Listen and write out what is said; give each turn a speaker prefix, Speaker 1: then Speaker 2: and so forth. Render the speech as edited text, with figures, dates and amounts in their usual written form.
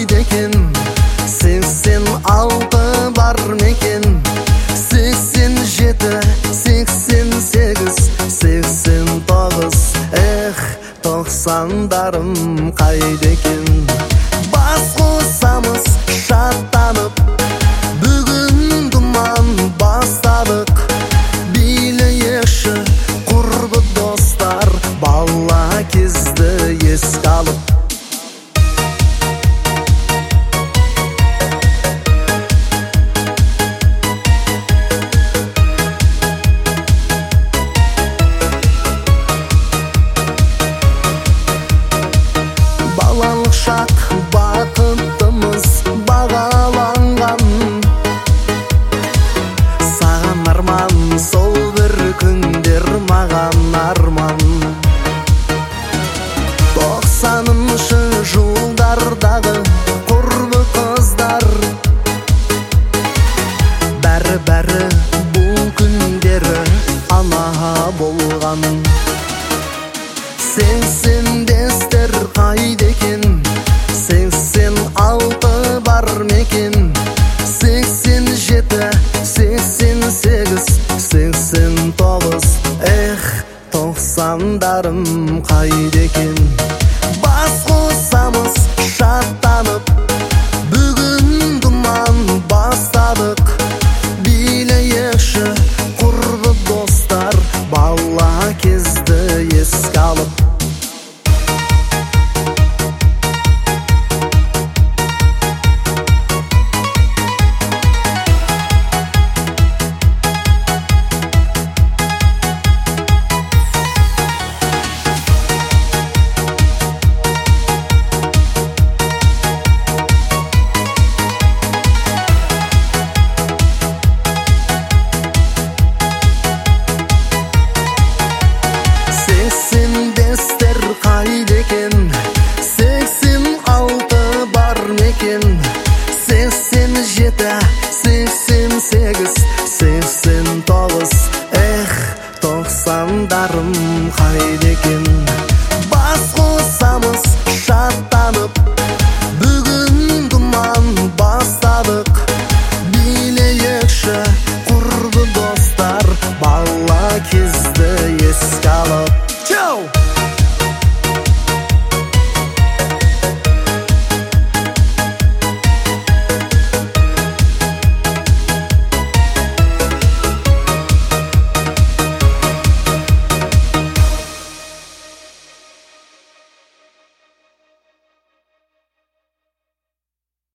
Speaker 1: қайда екен? 86 бар мекен? 87, 88, 89. Эх, 90-дарым қайда екен? Бас қосамыз шаттанып, бүгін думан бастадық. Билейікші құрбы достар, бала кезді еске алып. Балалық шақ бақыттымыз бағаланған. Саған арман, сол бір күндер маған арман. 90-шы жылдардағы құрбы қыздар, бәрі бұл күндері ана болған. 85-тер қайда екен? 86 бар мекен? 87, 88, 89. Эх, 90-дарым қайда